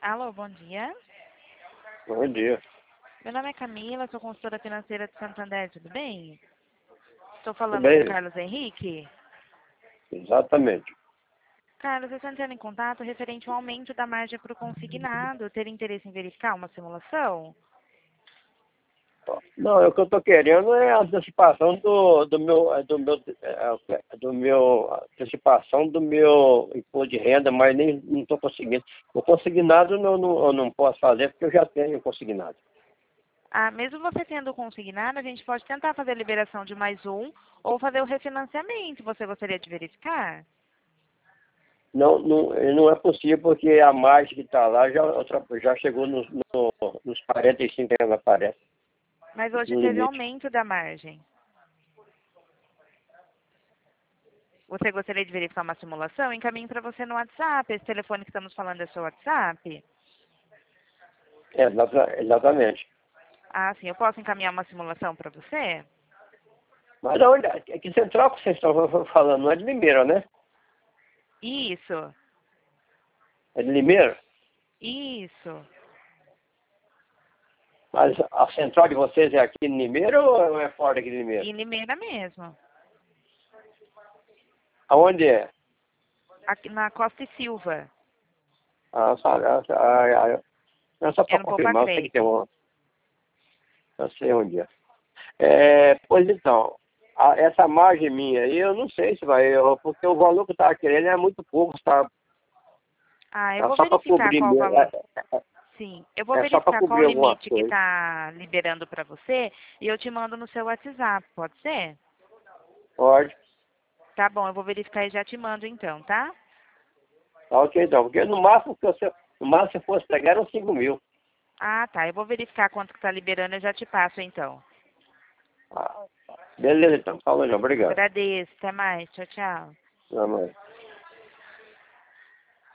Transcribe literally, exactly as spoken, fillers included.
Alô, bom dia. Bom dia. Meu nome é Camila, sou consultora financeira de Santander, tudo bem? Estou Tudo falando com o bem? Carlos Henrique. Exatamente. Carlos, eu estou entrando em contato referente ao aumento da margem para o consignado. Ter interesse em verificar uma simulação? Não, é o que eu estou querendo é a antecipação do, do meu, é, do meu, é, do meu, antecipação do meu imposto de renda, mas nem não estou conseguindo. O consignado não, não, eu não posso fazer porque eu já tenho consignado. Ah, mesmo você tendo consignado, a gente pode tentar fazer a liberação de mais um ou fazer o refinanciamento. Você gostaria de verificar? Não, não, não é possível porque a margem que está lá já, ultra- já chegou nos, no, nos quarenta e cinco que ela aparece, Mas hoje no teve limite. aumento da margem. Você gostaria de verificar uma simulação? Encaminho para você no WhatsApp. Esse telefone que estamos falando é seu WhatsApp? É, exata- exatamente. Ah, sim. Eu posso encaminhar uma simulação para você? Mas aonde, é que central que vocês estão falando, não é de Limeira, né? Isso. É de Limeira? Isso. Mas a central de vocês é aqui em Limeira ou é fora daqui de Limeira? Em Limeira mesmo. Aonde é? Aqui na Costa e Silva. Ah, só, ah, ah, ah, não, só É para no Poupa confirmar, eu sei que tem Crédito. uma. Eu sei onde é. É, pois então, a- essa margem minha aí, eu não sei se vai, eu- porque o valor que eu estava querendo é muito pouco, tá? Ah, eu É vou só para verificar cobrir qual o mesmo, valor. é, é, Sim, eu vou é só para verificar qual o cobrir alguma limite que coisa. está liberando para você e eu te mando no seu WhatsApp, pode ser? Pode. Tá bom, eu vou verificar e já te mando então, tá? Tá ok então, porque no máximo que você, no máximo se fosse pegar eram cinco mil. Ah, tá. Eu vou verificar quanto que está liberando e já te passo então. Ah, beleza então, falou, obrigado. Agradeço. Até mais. Tchau, tchau. Não, mas...